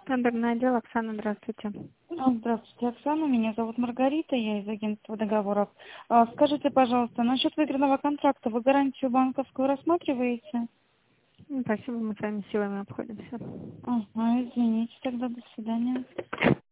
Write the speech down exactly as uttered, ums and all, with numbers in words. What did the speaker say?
Тендерный отдел, Оксана, здравствуйте. А, Здравствуйте, Оксана. Меня зовут Маргарита, я из агентства договоров. А, Скажите, пожалуйста, насчет выигранного контракта вы гарантию банковскую рассматриваете? Ну, Спасибо, мы с вами силами обходимся. Ага, извините, тогда до свидания.